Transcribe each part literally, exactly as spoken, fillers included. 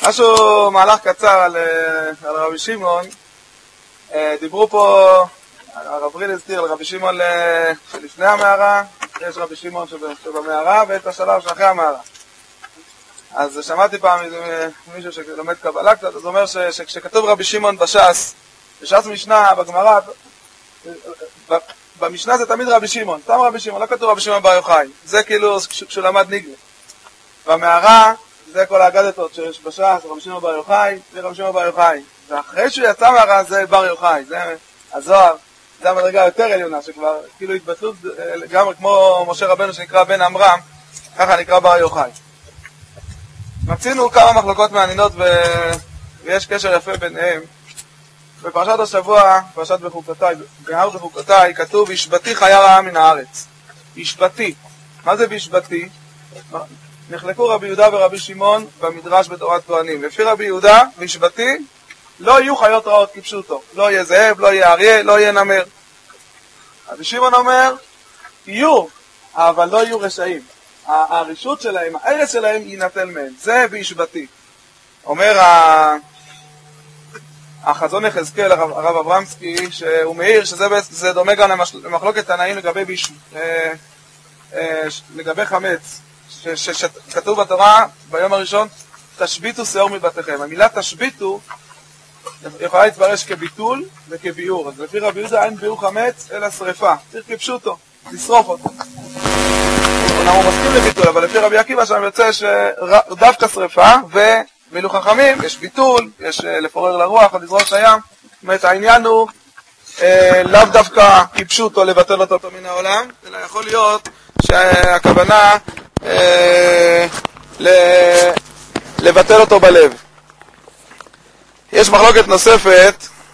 משהו, מהלך קצר על, על רבי שמעון. דיברו פה, הרב ריל הזכיר על רבי שמעון שלפני המערה, יש רבי שמעון שבמערה ואת השלב שאחרי המערה. אז שמעתי פעם מישהו שלומד קבלה קצת, אז הוא אומר שכשכתוב רבי שמעון בש"ס, בש"ס משנה, בגמרא, במשנה זה תמיד רבי שמעון, סתם רבי שמעון, לא כתוב רבי שמעון בר יוחאי, זה כאילו כשהוא למד ניגלה. במערה, זה כל האגדתות שיש בש"ס, רבי שמעון בר יוחאי, זה רבי שמעון בר יוחאי. ואחרי שהוא יצא מהרע זה בר יוחאי, זה הזוהר, זה המדרגה יותר עליונה, שכבר כאילו התבטלות, גם כמו משה רבנו שנקרא בן עמרם, ככה נקרא בר יוחאי. מצינו כמה מחלוקות מעניינות ו... ויש קשר יפה ביניהם. בפרשת השבוע, פרשת בחוקותיי, בהר בחוקותיי, כתוב, השבתי חיה רעה מן הארץ. השבתי. מה זה בשבתי? נחלקו רבי יהודה ורבי שמעון במדרש בתורת כהנים. לפי רבי יהודה, בשבתי, לא יהיו חיות רעות כפשוטו. לא יהיה זאב, לא יהיה אריה, לא יהיה נמר. רבי שמעון אומר, יהיו, אבל לא יהיו רשעים. הרשות שלהם, הארץ שלהם יינטל מהם. זה בהשבתי. אומר החזון יחזקאל, הרב אברמסקי, שהוא מעיר שזה דומה גם למחלוקת תנאים לגבי, ביש... לגבי חמץ, שכתוב בתורה ביום הראשון, תשביתו שאור מבתיכם. המילה תשביתו יכולה להתפרש כביטול וכביעור. אז לפי רבי יהודה אין ביעור חמץ אלא שריפה. צריך כפשוטו, לשרוף אותו. אומנם הוא מסכים לביטול, אבל לפי רבי עקיבא שם יוצא שדווקא שריפה, ומילו חכמים, יש ביטול, יש לפורר לרוח או לזרוק לים. זאת אומרת, העניין הוא אה, לאו דווקא כפשוטו לבטל אותו מן העולם, אלא יכול להיות שהכוונה אה, לבטל אותו בלב. יש מחלוקת נוספת,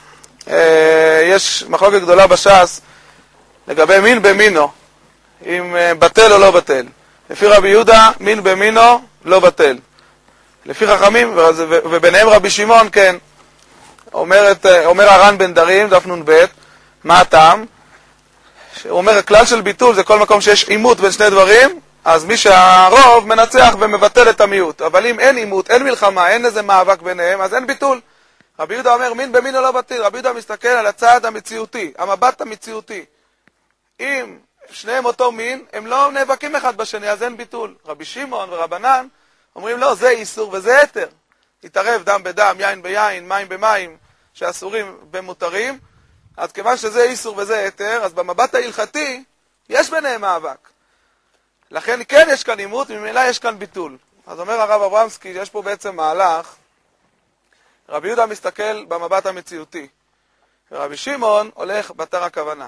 יש מחלוקת גדולה בש"ס לגבי מין במינו, אם בטל או לא בטל. לפי רבי יהודה, מין במינו לא בטל. לפי חכמים, וביניהם רבי שמעון, כן, אומרת, אומר הר"ן בן דרים, דף נון ב', מה הטעם? הוא אומר, הכלל של ביטול זה כל מקום שיש עימות בין שני דברים, אז מי שהרוב מנצח ומבטל את המיעוט. אבל אם אין עימות, אין מלחמה, אין איזה מאבק ביניהם, אז אין ביטול. רבי יהודה אומר, מין במין או לא בטל. רבי יהודה מסתכל על הצעד המציאותי, המבט המציאותי. אם שניהם אותו מין, הם לא נאבקים אחד בשני, אז אין ביטול. רבי שמעון ורבנן אומרים, לא, זה איסור וזה היתר. יתערב דם בדם, יין ביין, מים במים, שאסורים במותרים. אז כיוון שזה איסור וזה היתר, אז במבט ההלכתי יש ביניהם מאבק. לכן כן יש כאן עימות, ממילא יש כאן ביטול. אז אומר הרב אברמסקי, יש פה בעצם מהלך. רבי יהודה מסתכל במבט המציאותי, ורבי שמעון הולך בתר הכוונה.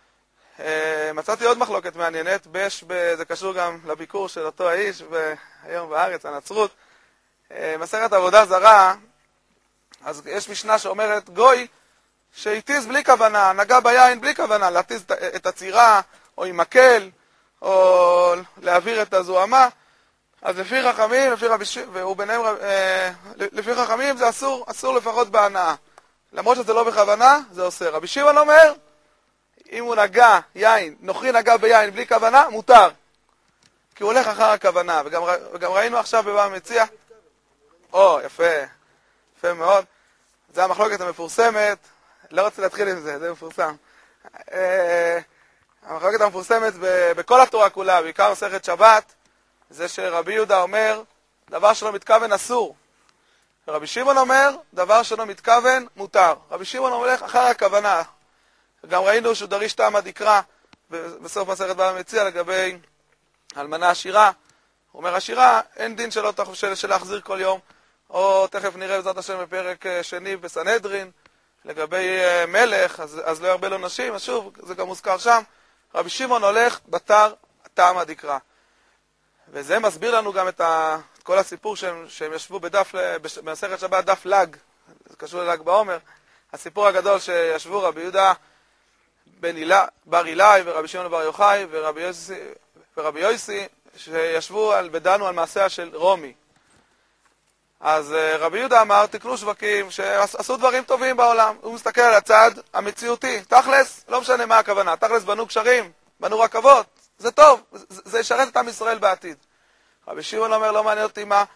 מצאתי עוד מחלוקת מעניינת, בש, זה קשור גם לביקור של אותו האיש היום בארץ, הנצרות. מסכת עבודה זרה, אז יש משנה שאומרת, גוי שהתיז בלי כוונה, נגע ביין בלי כוונה, להתיז את הצירה, או עם מקל, או להעביר את הזוהמה, אז לפי חכמים, לפי רבי שמעון, והוא ביניהם, אה, לפי חכמים זה אסור, אסור לפחות בהנאה. למרות שזה לא בכוונה, זה עושה. רבי שמעון אומר, אם הוא נגע יין, נוכרי נגע ביין בלי כוונה, מותר. כי הוא הולך אחר הכוונה, וגם, וגם ראינו עכשיו בבא מציע. או, יפה, יפה מאוד. זה המחלוקת המפורסמת, לא רוצה להתחיל עם זה, זה מפורסם. אה, המחלוקת המפורסמת בכל התורה כולה, בעיקר מסכת שבת, זה שרבי יהודה אומר, דבר שלא מתכוון אסור. רבי שמעון אומר, דבר שלא מתכוון מותר. רבי שמעון הולך אחר הכוונה. גם ראינו שהוא דריש טעם הדקרא, בסוף מסכת בבא מציע לגבי אלמנה עשירה. הוא אומר, עשירה, אין דין שלא של, של להחזיר כל יום. או תכף נראה בעזרת השם בפרק שני בסנהדרין, לגבי מלך, אז, אז לא ירבה לו נשים, אז שוב, זה גם מוזכר שם. רבי שמעון הולך בתר טעם הדקרא. וזה מסביר לנו גם את, ה... את כל הסיפור שהם, שהם ישבו בדף, במסכת שבת דף לג, זה קשור לל"ג בעומר, הסיפור הגדול שישבו רבי יהודה בן הילה, בר אילאי ורבי שמעון בר יוחאי ורבי יוסי, ורבי יוסי שישבו על, ודנו על מעשיה של רומי. אז רבי יהודה אמר, תקנו שווקים שעשו דברים טובים בעולם. הוא מסתכל על הצד המציאותי. תכלס, לא משנה מה הכוונה. תכלס בנו קשרים, בנו רכבות. זה טוב, זה ישרת את עם ישראל בעתיד. רבי שמעון אומר, לא מעניין אותי מה,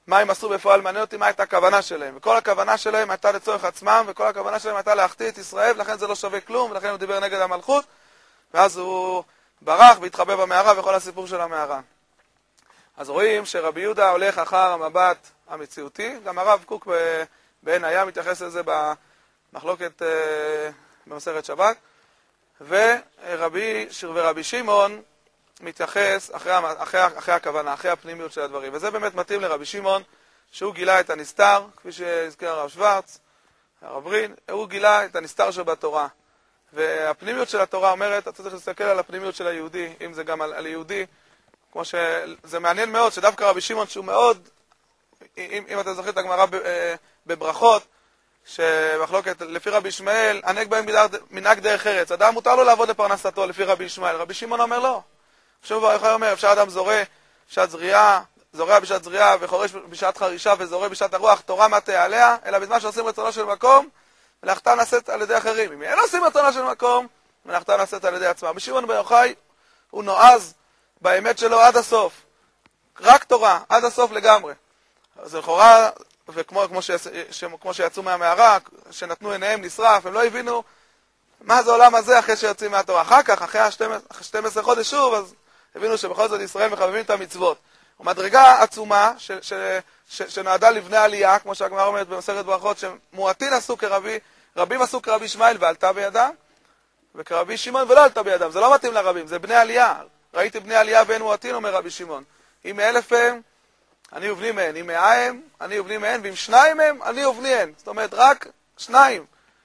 מה הם עשו בפועל, מעניין אותי מה הייתה הכוונה שלהם. וכל הכוונה שלהם הייתה לצורך עצמם, וכל הכוונה שלהם הייתה להחטיא את ישראל, ולכן זה לא שווה כלום, ולכן הוא דיבר נגד המלכות, ואז הוא ברח והתחבא במערה וכל הסיפור של המערה. אז רואים שרבי יהודה הולך אחר המבט המציאותי, גם הרב קוק בעין הים מתייחס לזה במחלוקת במסכת שבת, ורבי, ורבי שמעון מתייחס אחרי, אחרי, אחרי הכוונה, אחרי הפנימיות של הדברים. וזה באמת מתאים לרבי שמעון, שהוא גילה את הנסתר, כפי שהזכיר הרב שוורץ, הרב רין, הוא גילה את הנסתר שבתורה. והפנימיות של התורה אומרת, אתה צריך להסתכל על הפנימיות של היהודי, אם זה גם על, על יהודי, כמו שזה מעניין מאוד, שדווקא רבי שמעון שהוא מאוד, אם, אם אתה זוכר את הגמרא בברכות, שמחלוקת לפי רבי ישמעאל, הנהג בהם מנהג דרך ארץ. אדם מותר לו לעבוד לפרנסתו לפי רבי ישמעאל. רבי שמעון אומר לא. שוב ברכה אומר, אפשר אדם זורע בשעת זריעה, זורע בשעת זריעה וחורש בשעת חרישה וזורע בשעת הרוח, תורה מה תעליה, אלא בזמן שעושים רצונו של מקום, מלאכתה נעשית על ידי אחרים. אם אין עושים רצונו של מקום, מלאכתה נעשית על ידי עצמה. רבי שמעון בר יוחאי הוא נועז באמת שלו עד הסוף. רק תורה, עד הסוף לגמרי. אז לכאורה, וכמו כמו ש, ש, כמו שיצאו מהמערה, שנתנו עיניהם נשרף, הם לא הבינו מה זה עולם הזה אחרי שיוצאים מהתורה. אחר כך, אחרי ה-שנים עשר חודש שוב, אז הבינו שבכל זאת ישראל מחבבים את המצוות. ומדרגה עצומה ש, ש, ש, שנועדה לבני עלייה, כמו שהגמרא אומרת במסכת ברכות, שמועטין עשו כרבי, רבים עשו כרבי ישמעאל ועלתה בידם, וכרבי שמעון ולא עלתה בידם. זה לא מתאים לרבים, זה בני עלייה. ראיתי בני עלייה ואין מועטין, אומר רבי שמעון. אם מאלף הם, אני ובני מהן. אם מאה הם, אני ובני מהן. ואם שניים הם, אני ובני הן. זאת אומרת, רק שניים.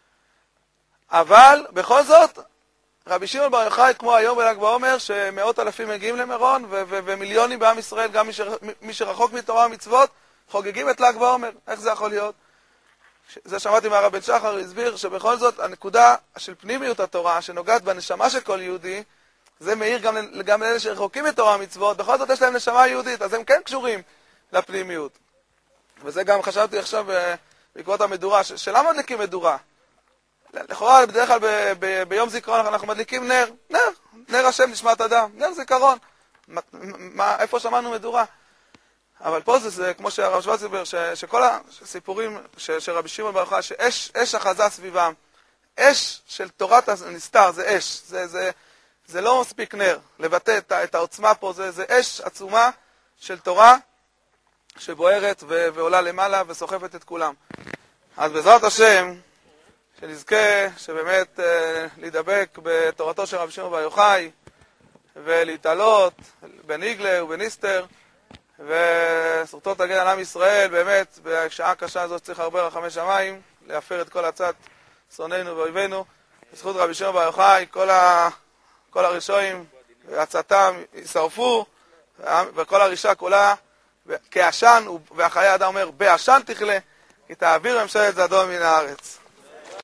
אבל, בכל זאת, רבי שמעון בר יוחאי, כמו היום בל"ג בעומר, שמאות אלפים מגיעים למירון, ו- ו- ומיליונים בעם ישראל, גם מי, ש- מי שרחוק מתורה ומצוות, חוגגים את ל"ג בעומר. איך זה יכול להיות? זה שמעתי מהרב בן שחר, הסביר שבכל זאת, הנקודה של פנימיות התורה, שנוגעת בנשמה של כל יהודי, זה מאיר גם, גם לאלה שרחוקים מתורה ומצוות, בכל זאת יש להם נשמה יהודית, אז הם כן קשורים לפנימיות. וזה גם חשבתי עכשיו בעקבות המדורה, ש- שלמה מדליקים מדורה? לכאורה, בדרך כלל ב- ב- ביום זיכרון אנחנו מדליקים נר, נר, נר השם נשמת אדם, נר זיכרון. מה, מה, איפה שמענו מדורה? אבל פה זה, זה כמו שהרב שוורץ דיבר, ש- שכל הסיפורים ש- של רבי שמעון בר יוחאי, שאש אש אחזה סביבם, אש של תורת הנסתר, זה אש, זה, זה, זה לא מספיק נר, לבטא את, את העוצמה פה, זה, זה אש עצומה של תורה שבוערת ו- ועולה למעלה וסוחפת את כולם. אז בעזרת השם, שנזכה שבאמת אה, להידבק בתורתו של רבי שמעון בר יוחאי ולהתעלות בניגלה ובניסתר, וזכותו תגן על עם ישראל, באמת, בשעה קשה הזאת צריך הרבה רחמי שמיים, להפר את כל עצת שונאינו ואויבינו. בזכות רבי שמעון בר יוחאי, כל, ה... כל הרשעים ועצתם יישרפו, וכל הרישה כולה כעשן, והחיי האדם אומר, בעשן תכלה, כי תעביר ממשלת זדון מן הארץ.